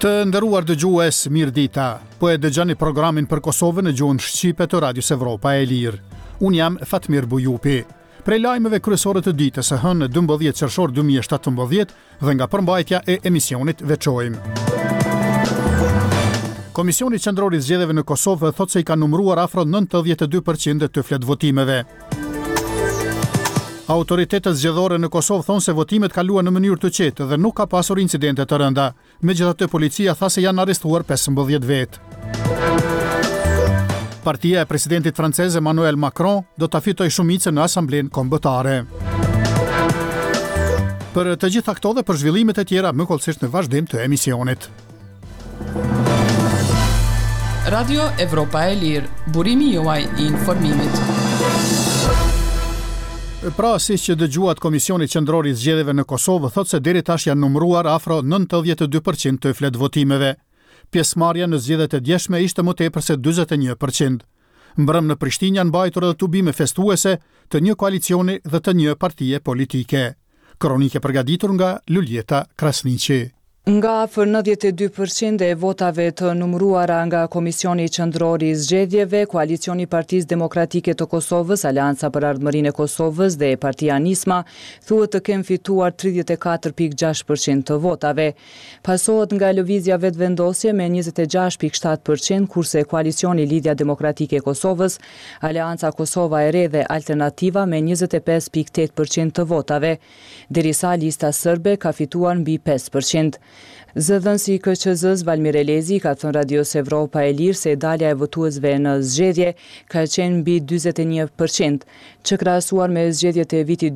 Të nderuar dëgjues, mirëdita. Po e dëgjoni programin për Kosovën në gjuhën shqipe të Radios Evropa e Lirë. Unë jam Fatmir Bujupi. Prej lajmeve kryesore të ditës së hënë 12 qershor 2017 dhe nga përmbajtja e emisionit veçojmë. Komisioni Qendror i Zgjedhjeve në Kosovë thotë se i ka numëruar afro 92% të fletvotimeve. Autoritetet zgjedhore në Kosovë thonë se votimet kaluan në mënyrë të qetë dhe nuk ka pasur incidente të rënda. Megjithatë, policia tha se janë arrestuar 15 vetë. Partia e presidentit francez Emmanuel Macron do ta fitojë shumicën në Asamblenë Kombëtare. Për të gjitha këto dhe për zhvillimet e tjera, më kollësisht në vazhdim të emisionit. Radio Evropa e Lirë, burimi juaj i informimit. Pra, siç që dëgjuat, Komisioni Qendror i Zgjedhjeve në Kosovë thotë se deri tash janë numëruar afro 92% të fletvotimeve. Pjesëmarrja në zgjedhjet e djeshme ishte më tepër se 41%. Mbrëm në Prishtinë janë mbajtur edhe tubime festuese të një koalicioni dhe të një partie politike. Kronike përgatitur nga Luljeta Krasniqi. Nga afër 92% e votave të numëruara nga Komisioni Qendror i Zgjedhjeve, Koalicioni i Partisë Demokratike të Kosovës, Aleanca për Ardhmërinë e Kosovës dhe Partia Nisma thuhet të kenë fituar 34.6% të votave. Pasohet nga Lëvizja Vetëvendosje me 26.7%, kurse Koalicioni Lidhja Demokratike e Kosovës, Aleanca Kosova e Re dhe Alternativa me 25.8% të votave, derisa Lista Serbe ka fituar mbi 5%. Zëdhënësi i KQZ-s Valmir Elezi ka thënë Radios Evropa e Lirë se dalja e votuesve në zgjedhje ka qenë mbi 41%, që krahasuar me zgjedhjet e vitit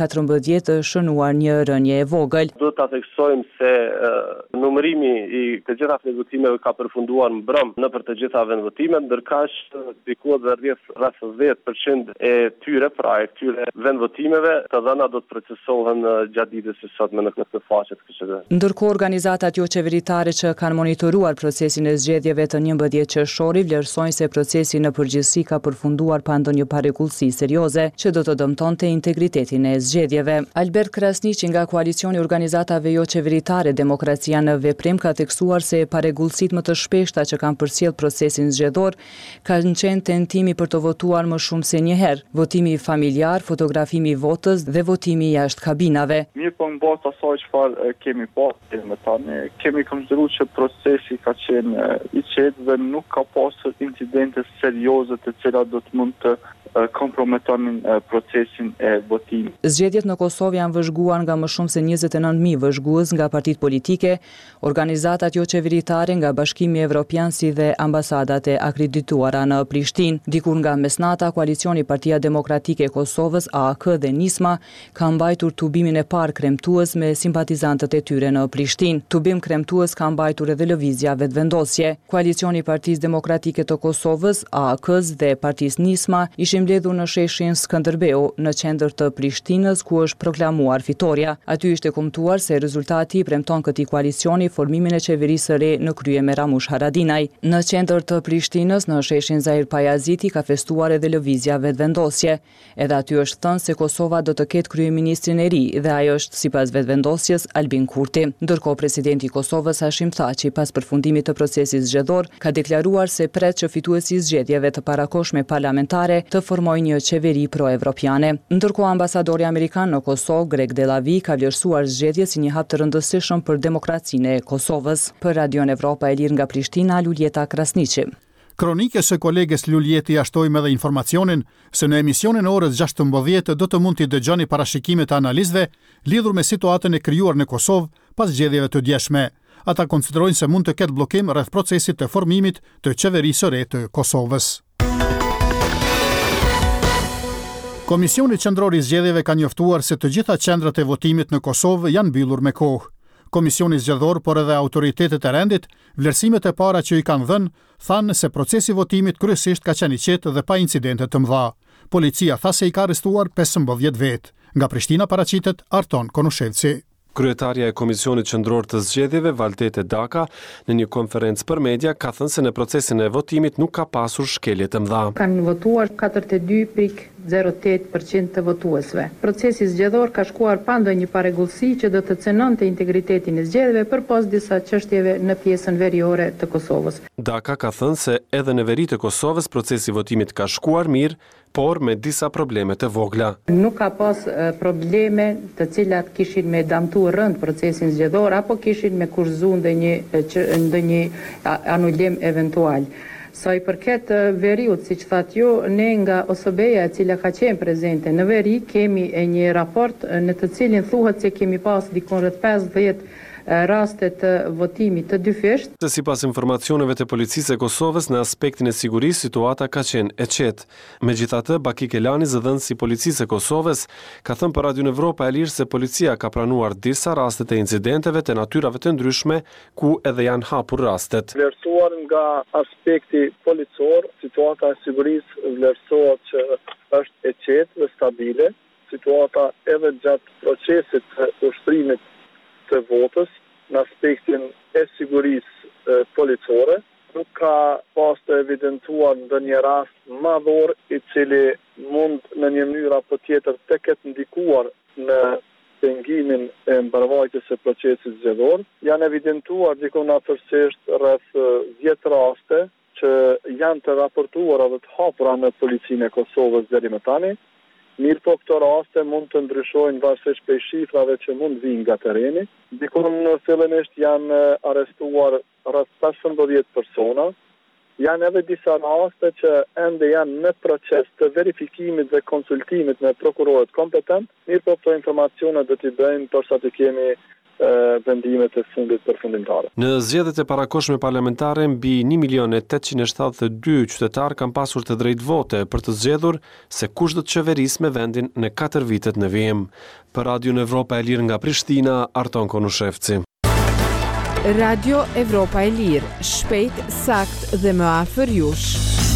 2014 shënuar një rënje e vogël. Do ta theksojmë se numërimi i të gjitha vendvotimeve ka përfunduar mbrëm në për të gjitha vendvotimet, ndërkaq diku rreth 10% e tyre, pra e këtyre vendvotimeve, të dhëna do të procesohen gjatë ditës së sotme në këtë faqe të KQZ. Ndërkohë organizatat jo qeveritare që kanë monitoruar procesin e zgjedhjeve të 11 qershori vlerësojnë se procesi në përgjithësi ka përfunduar pa ndonjë parregullsi serioze që do të dëmtonte integritetin e zgjedhjeve. Albert Krasniqi nga Koalicioni i Organizatave jo qeveritare Demokracia në Veprim ka theksuar se parregullsitë më të shpeshta që kanë përcjell procesin zgjedhor kanë qenë tentimi për të votuar më shumë se një herë, votimi familjar, fotografimi i votës dhe votimi jashtë kabinave. Mirë, po në bazë të asaj çfarë kemi pasur më tani, kemi konsideruar që procesi ka qenë i qetë dhe nuk ka pasur incidente serioze të cilat do të mund të komprometonin procesin e votimit. Zgjedhjet në Kosovë janë vëzhguar nga më shumë se 29.000 vëzhgues nga partitë politike, organizatat jo qeveritare nga Bashkimi Evropian si dhe ambasadat e akredituara në Prishtinë. Dikur nga mesnata, Koalicioni Partia Demokratike e Kosovës, AAK dhe Nisma ka mbajtur tubimin e parë kremtues me simpatizantët e tyre në Prishtinë. Tubim kremtues ka mbajtur edhe Lëvizja Vetëvendosje. Koalicioni i Partisë Demokratike të Kosovës, AAK-s dhe Partisë Nisma ishin mbledhur në sheshin Skënderbeu në qendër të Prishtinës ku është proklamuar fitoria. Aty ishte kumtuar se rezultati i premton këtij koalicioni formimin e qeverisë së re në krye me Ramush Haradinaj. Në qendër të Prishtinës, në sheshin Zahir Pajaziti, ka festuar edhe Lëvizja Vetëvendosje. Edhe aty është thënë se Kosova do të ketë kryeministrin e ri dhe ai është sipas Vetëvendosjes Albin Kurti. Ndërkohë presidenti i Kosovës Hashim Thaçi pas përfundimit të procesit zgjedhor ka deklaruar se pret që fituesi i zgjedhjeve të parakohshme parlamentare të formojë një qeveri pro-evropiane. Ndërkohë ambasadori amerikan në Kosovë, Greg Delavi, ka vlerësuar zgjedhjet si një hap të rëndësishëm për demokracinë e Kosovës. Për Radion Evropa e Lirë nga Prishtina, Luljeta Krasniqi. Kronikës së koleges Luljeti jashtojmë edhe informacionin se në emisionin orës 16 do të mund t'i dëgjoni parashikimet e analistëve lidhur me situatën e krijuar në Kosovë pas zgjedhjeve të djeshme. Ata konsiderojnë se mund të ketë bllokim rreth procesit të formimit të qeverisë së re të Kosovës. Komisioni Qendror i Zgjedhjeve ka njoftuar se të gjitha qendrat e votimit në Kosovë janë mbyllur me kohë. Komisioni zgjedhor, por edhe autoritetet e rendit, vlerësimet e para që i kanë dhënë, thanë se procesi i votimit kryesisht ka qenë i qetë dhe pa incidente të mëdha. Policia tha se i ka arrestuar 15 vetë. Nga Prishtina paraqitet Arton Konushevci. Kryetarja e Komisionit Qendror të Zgjedhjeve, Valdete Daka, në një konferencë për media ka thënë se në procesin e votimit nuk ka pasur shkelje të mëdha. Kanë votuar 42.6 0.08% të votuesve. Procesi zgjedhor ka shkuar pa ndonjë parregullsi që do të cënonte integritetin e zgjedhjeve përpos disa çështjeve në pjesën veriore të Kosovës. Daka ka thënë se edhe në veri të Kosovës procesi votimit ka shkuar mirë, por me disa probleme të vogla. Nuk ka pas probleme të cilat kishin me damtu rënd procesin zgjedhor apo kishin me kurzu ndonjë anulim eventual. Sa i përket veriut, siç thatë ju, ne nga OSB-ja e cila ka qenë prezente në veri, kemi një raport në të cilin thuhet se kemi pas dikon rreth 50 raste të votimit të dyfisht. Sipas informacioneve të policisë e Kosovës, në aspektin e sigurisë situata ka qenë e qetë. Megjithatë, Baki Kelani, zëdhënësi i policisë e Kosovës, ka thënë për Radio Evropa e Lirë se policia ka pranuar disa raste të incidenteve të natyrave të ndryshme, ku edhe janë hapur rastet. Vlerësuar nga aspekti policor, situata e sigurisë vlerësohet që është e qetë dhe stabile. Situata edhe gjatë procesit të ushtrimit të votës në aspektin e sigurisë policore, nuk ka pas të evidentuar ndonjë rast madhor i cili mund në një mënyrë apo tjetër të ketë ndikuar në pengimin e mbarvajtjes së procesit zgjedhor. Janë evidentuar dikon afërsisht rreth 10 raste që janë të raportuara dhe të hapura në policinë e Kosovës deri më tani. Mirë po këto raste mund të ndryshojnë varësisht prej shifrave që mund vinë nga tereni. Dikon fillimisht janë arrestuar rreth 15 persona. Janë edhe disa raste që ende janë në proces të verifikimit dhe konsultimit me prokurorët kompetent. Mirë po këto informacione do t'i bëjmë përsa të kemi vendimet e fundit përfundimtare. Në zgjedhjet e parakohshme parlamentare, mbi 1.872.000 qytetar kanë pasur të drejtë vote për të zgjedhur se kush do të qeverisë me vendin në 4 vitet në vijim. Për Radio Evropa e Lirë nga Prishtina, Arton Konushevci. Radio Evropa e Lirë, shpejt, sakt dhe më afër jush.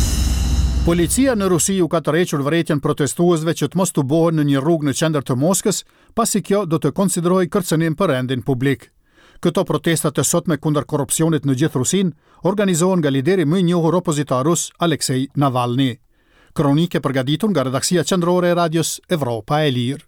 Policia në Rusi u ka tërhequr vërejtjen protestuesve që të mos tubohen në një rrugë në qendër të Moskës, pasi kjo do të konsiderojë kërcënim për rendin publik. Këto protestat e sotme kundër korrupsionit në gjithë Rusinë organizohen nga lideri më i njohur opozitar rus Aleksej Navalny. Kronike përgatitur nga redaksia qendrore e radios Evropa e Lirë.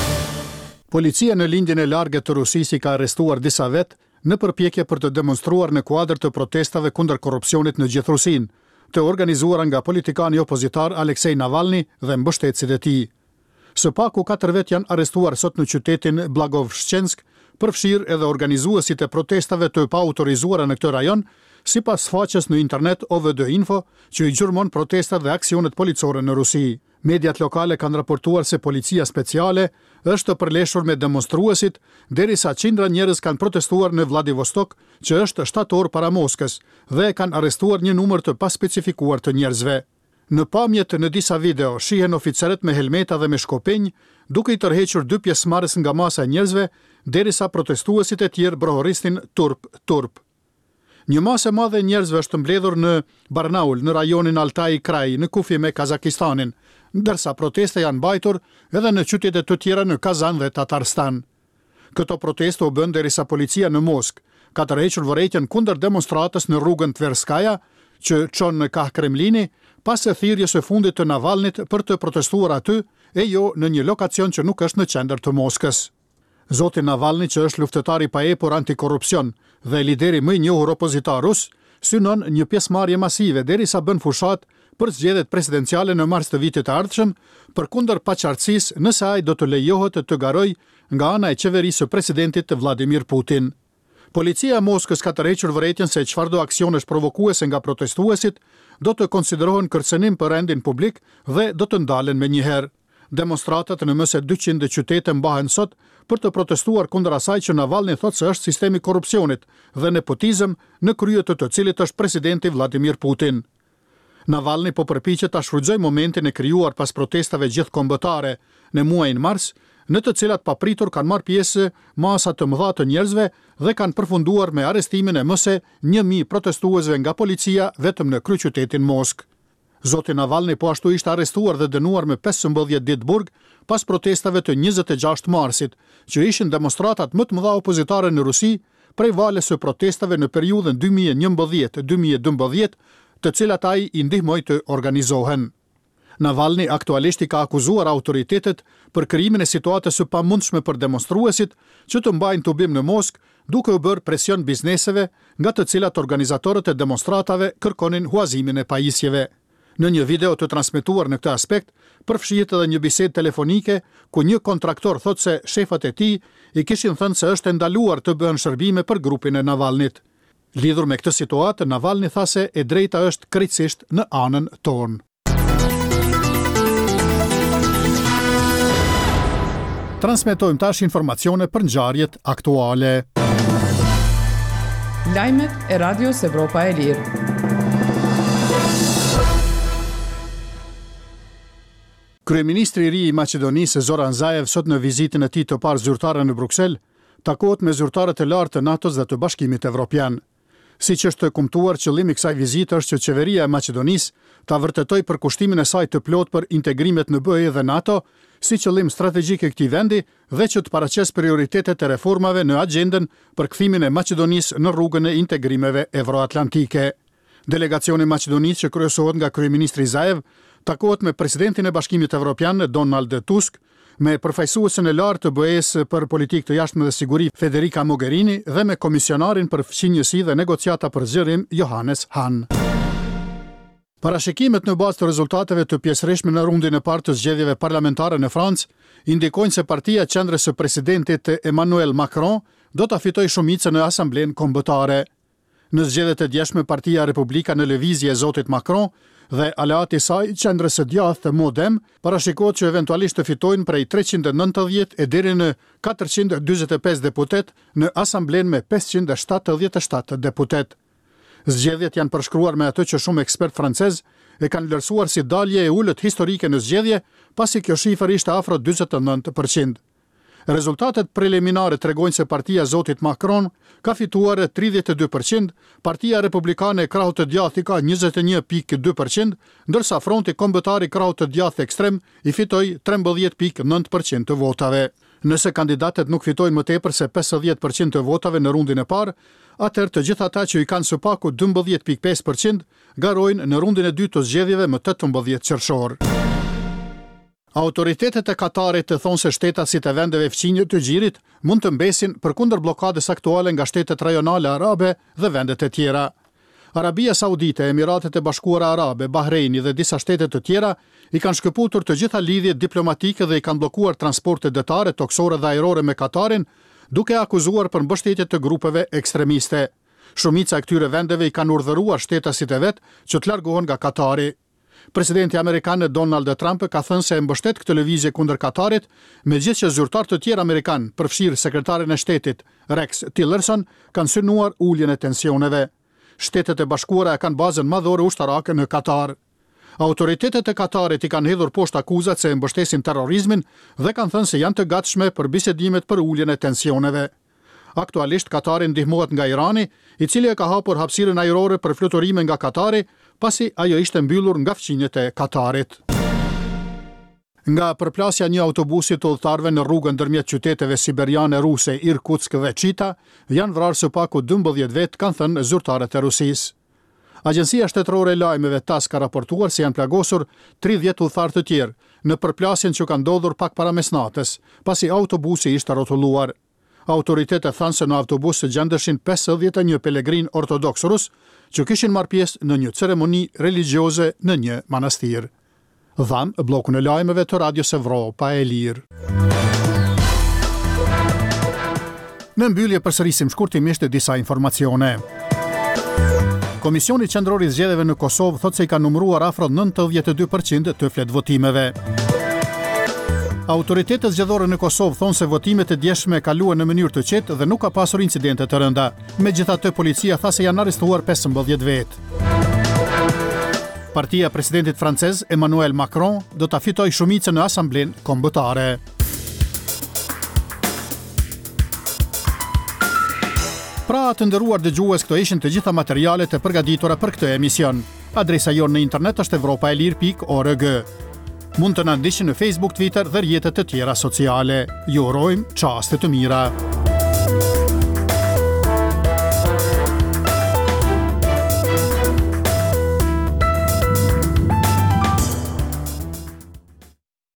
Policia në lindjen e largët të Rusisë ka arrestuar disa vet në përpjekje për të demonstruar në kuadër të protestave kundër korrupsionit në gjithë Rusinë, të organizuara nga politikani opozitar Aleksej Navalny dhe mbështetësit e tij. Së paku 4 vet janë arrestuar sot në qytetin Blagovshchensk, përfshirë edhe organizuesit e protestave të paautorizuara në këtë rajon, sipas faqes në internet OVD Info, që i gjurmon protestat dhe aksionet policore në Rusi. Mediat lokale kanë raportuar se policia speciale është të përleshur me demonstruesit, derisa qindra njerëz kanë protestuar në Vladivostok, që është shtator para Moskës, dhe kanë arrestuar një numër të paspecifikuar të njerëzve. Në pamjet në disa video shihen oficerët me helmeta dhe me shkopenj, duke i tërhequr 2 pjesëmarrës nga masa e njerëzve, derisa protestuesit e tjerë brohoristin turp. Një masë e madhe e njerëzve është mbledhur në Barnaul, në rajonin Altai Kraj, në kufi me Kazakistanin, ndërsa proteste janë mbajtur edhe në qytete të tjera në Kazan dhe Tatarstan. Këto proteste u bën derisa policia në Moskë ka tërhequr vërejtjen kundër demonstratës në rrugën Tverskaja, që çon në Kah Kremlini, pas e thirrjes së fundit të Navalnit për të protestuar aty, e jo në një lokacion që nuk është në qendër të Moskës. Zoti Navalny, që është luftëtar i paepur antikorrupsion dhe lideri më i njohur opozitar rus, synon një pjesëmarrje masive derisa bën fushat për zgjedhjet presidenciale në mars të vitit të ardhshëm, përkundër paqartësisë nëse ai do të lejohet të garojë nga ana e qeverisë së presidentit Vladimir Putin. Policia e Moskës ka tërhequr vërejtjen se çfarëdo aksionesh provokuese nga protestuesit do të konsiderohen kërcënim për rendin publik dhe do të ndalen menjëherë. Demonstratat në më se 200 qytete mbahen sot për të protestuar kundër asaj që Navalny thotë se është sistemi korrupsionit dhe nepotizëm në krye të cilit është presidenti Vladimir Putin. Navalny po përpiqet ta shfrytëzojë momentin e krijuar pas protestave gjithkombëtare në muajin mars, në të cilat papritur kanë marrë pjesë masa të mëdha të njerëzve dhe kanë përfunduar me arrestimin e më se 1000 protestuesve nga policia vetëm në kryeqytetin Moskë. Zoti Navalny po ashtu ishte arrestuar dhe dënuar me 15 ditë burg pas protestave të 26 marsit, që ishin demonstratat më të mëdha opozitare në Rusi prej valës së protestave në periudhën 2011-2012, të cilat ai i ndihmoi të organizohen. Navalny aktualisht I ka akuzuar autoritetet për krijimin e situatës së pamundshme për demonstruesit që të mbajnë tubim në Moskë, duke u bërë presion bizneseve, nga të cilat organizatorët e demonstratave kërkonin huazimin e pajisjeve. Në një video të transmetuar në këtë aspekt, përfshihet edhe një bisedë telefonike ku një kontraktor thotë se shefat e tij I kishin thënë se është ndaluar të bëhen shërbime për grupin e Navalnit. Lidhur me këtë situatë, Navalny tha se e drejta është krejtësisht në anën tonë. Transmetojmë tash informacione për ngjarjet aktuale. Lajmet e Radios Evropa e Lirë. Kryeministri I ri I Maqedonisë Zoran Zaev sot në vizitën e tij të parë zyrtare në Bruksel, takohet me zyrtarët e lartë të NATO-s dhe të Bashkimit Evropian. Siç është kumtuar, qëllimi I kësaj vizite është që qeveria e Maqedonisë ta vërtetojë përkushtimin e saj të plotë për integrimet në BE dhe NATO, si qëllim strategjik e këtij vendi dhe që të paraqes prioritetet e reformave në agjendën për kthimin e Maqedonisë në rrugën e integrimeve evroatlantike. Delegacioni I Maqedonisë që kryesohet nga kryeministri Zaev takohet me presidentin e Bashkimit Evropian Donald Tusk, me përfaqësuesen e lartë të BE-s për politikë të jashtme dhe siguri Federica Mogherini dhe me komisionarin për fqinjësi dhe negociata për zgjerim Johannes Hahn. Parashikimet në bazë të rezultateve të pjesërishtme në rundin e parë të zgjedhjeve parlamentare në Francë indikojnë se partia qendrës së presidentit Emmanuel Macron do ta fitojë shumicën në Asamblenë Kombëtare. Në zgjedhjet e djeshme, partia Republika në lëvizje e zotit Macron dhe aleati saj qendrës së djathtë Modem parashikohet që eventualisht të fitojnë prej 390 e deri në 445 deputet në Asamblenë me 577 deputet. Zgjedhjet janë përshkruar me atë që shumë ekspert francez e kanë vlerësuar si dalje e ulët historike në zgjedhje, pasi kjo shifër ishte afro 49%. Rezultatet preliminare tregojnë se partia zotit Macron ka fituar 32%, partia republikane e krahut të djathtë ka 21.2%, ndërsa fronti kombëtar I krahut të djathtë ekstrem I fitoi 13.9% të votave. Nëse kandidatët nuk fitojnë më tepër se 50% të votave në rundin e parë, atëherë të gjithë ata që I kanë së paku 12.5% garojnë në rundin e dytë të zgjedhjeve më 18 qershor. Autoritetet e Katarit të thonë se shtetasit e vendeve fqinjë të Gjirit mund të mbesin përkundër blokadës aktuale nga shtetet rajonale arabe dhe vendet e tjera. Arabia Saudite, Emiratet e Bashkuara Arabe, Bahreini dhe disa shtete të tjera I kanë shkëputur të gjitha lidhjet diplomatike dhe I kanë bllokuar transportet detare, toksore dhe ajrore me Katarin, duke akuzuar për mbështetje të grupeve ekstremiste. Shumica e këtyre vendeve I kanë urdhëruar shtetasit e vet që të largohen nga Katari. Presidenti amerikan Donald Trump ka thënë se mbështet këtë lëvizje kundër Katarit, megjithëse që zyrtar të tjerë amerikan, përfshirë sekretarin e shtetit Rex Tillerson, kanë synuar uljen e tensioneve. Shtetet e Bashkuara kanë bazën madhore ushtarake në Katar. Autoritetet e Katarit I kanë hedhur poshtë akuzat se mbështesin terrorizmin dhe kanë thënë se janë të gatshme për bisedimet për uljen e tensioneve. Aktualisht Katari ndihmohet nga Irani, I cili e ka hapur hapësirën ajrore për fluturime nga Katari, pasi ajo ishte mbyllur nga fqinjet e Katarit. Nga përplasja një autobusi të udhëtarëve në rrugën ndërmjet qyteteve siberiane ruse Irkutsk dhe Chita, janë vrarë së paku 12 vet, kanë thënë zyrtarët e Rusisë. Agjencia shtetërore e lajmeve TASS ka raportuar se janë plagosur 30 udhëtarë të tjerë në përplasjen që ka ndodhur pak para mesnatës, pasi autobusi ishte rrotulluar. Autoritetet thanë se në autobus se gjendeshin 51 pelegrin ortodoks rus që kishin marrë pjesë në një ceremoni religjioze në një manastir. Dham blokun e lajmeve të Radios Evropa e Lirë. Në mbyllje përsërisim shkurtimisht disa informacione. Komisioni Qendror I Zgjedhjeve në Kosovë thotë se I ka numëruar afro 92% të fletvotimeve. Autoritetet zgjedhore në Kosovë thonë se votimet e djeshme kaluan në mënyrë të qetë dhe nuk ka pasur incidente të rënda. Megjithatë, policia tha se janë arrestuar 15 vetë. Partia presidentit francez Emmanuel Macron do ta fitojë shumicën në Asamblenë Kombëtare. Pra të nderuar dëgjues, këto ishin të gjitha materialet e përgatitura për këtë emision. Adresa jonë në internet është evropaelir.org. Mund të na ndiqni në Facebook, Twitter dhe rrjetet e tjera sociale. Ju urojmë çaste të mira.